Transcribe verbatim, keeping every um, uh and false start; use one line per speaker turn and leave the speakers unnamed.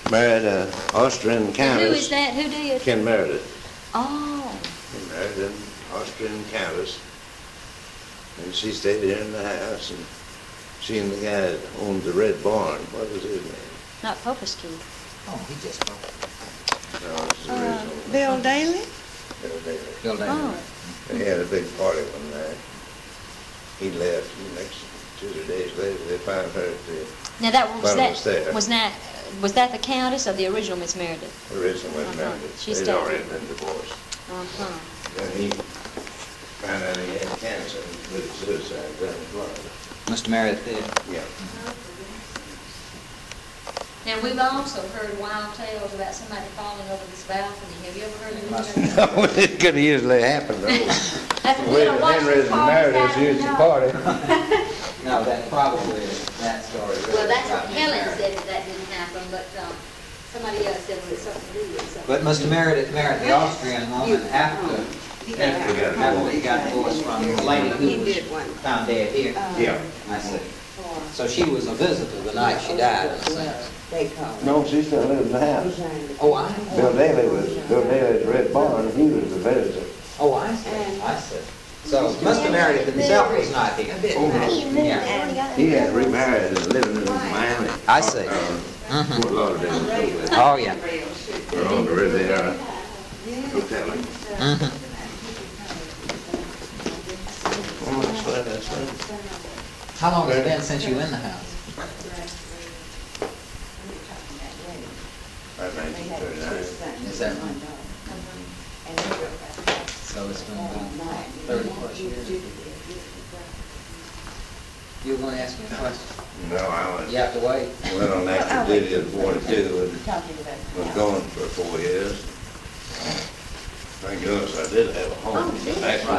married an Austrian countess.
Who is that? Who did?
Ken Meredith.
Oh.
He married an Austrian countess. And she stayed here in the house, and she and the guy that owned the Red Barn, what was his name?
Not Popesky.
Oh, he just broke it.
No, this is the
Uh,
original.
Bill Daly?
Bill Daly.
Bill Daly.
Oh.
They had a big party one night. He left, and next two or days later, they found her at the
Now that was
Well,
that
was there.
was that was that the Countess or the original Miss Meredith?
original Miss
Uh-huh.
Meredith.
She
They'd
stayed.
already been divorced.
Uh huh.
Then he found out he had cancer and committed suicide down in Florida.
Mister Meredith did.
Yeah.
Now we've also heard wild tales about somebody falling over this balcony. Have you ever heard of
Must-
this?
No, it could easily happen, though.
That's
The way that Henry's and Meredith used to party.
No, that probably, that story really.
Well, that's what
got me
Helen
there.
said that that didn't happen, but um, somebody else said well, it's something to do with something.
But Mister Meredith married the Austrian woman after, after, after he got divorced from the lady
He
who
did one.
was found dead here.
Yeah.
I see. So she was a visitor the night she died, in a sense.
They called.
No, she still lives in the house.
Oh, I,
Bill Daly was, Bill Daly's Red Barn, he was the visitor.
oh, I see, I see. So Mister Meredith himself was not here.
Oh, no.
Yeah.
He had remarried and living in Miami.
I see.
Uh, Fort Lauderdale.
Oh, yeah.
Or on the Riviera Hotel.
Mhm.
Oh, that's right, that's right.
How long has it been since you were in the house?
About nineteen thirty-nine.
Is that right? So it's been about thirty plus years. You were going to ask me a question?
No, I was,
You have to wait.
went on active duty at forty-two and was gone for four years. Thank goodness I did have a home. Actually,